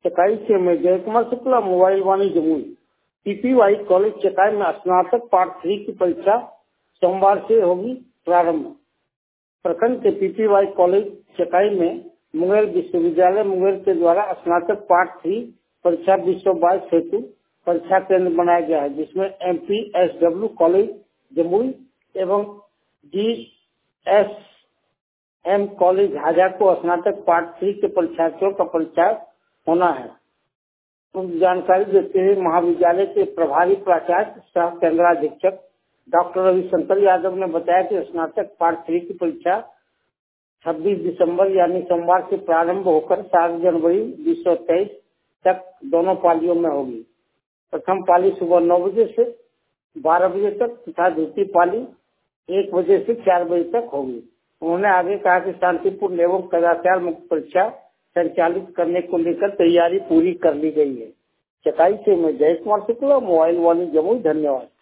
चकाई से मैं Jay Kumar Shukla, mobile Vani Jamui. PPY college Chakai में स्नातक पार्ट 3 की परीक्षा सोमवार से होगी प्रारंभ। प्रखंड के पीपीवाई कॉलेज चकाई में मुंगेर विश्वविद्यालय मुंगेर के द्वारा स्नातक पार्ट 3 परीक्षा 2022 हेतु परीक्षा केंद्र बनाया गया है, जिसमें MPSW कॉलेज जमुई एवं DSM कॉलेज हाजा को स्नातक पार्ट 3 के परीक्षार्थियों का परीक्षा होना है। जानकारी देते हुए महाविद्यालय के प्रभारी प्राचार्य सह केंद्राधीक्षक डॉक्टर रविशंकर यादव ने बताया कि स्नातक पार्ट 3 की परीक्षा 26 दिसंबर यानी सोमवार से प्रारंभ होकर 7 जनवरी 2023 तक दोनों पालियों में होगी। प्रथम पाली सुबह 9 बजे से 12 बजे तक तथा द्वितीय पाली 1 बजे से 4 बजे तक होगी। उन्होंने आगे कहा कि शांतिपूर्ण एवं कदाचार मुक्त परीक्षा संचालित करने को लेकर तैयारी पूरी कर ली गई है। चकाई से मैं जय कुमार शुक्ला, मोबाइल वाणी जमुई। धन्यवाद।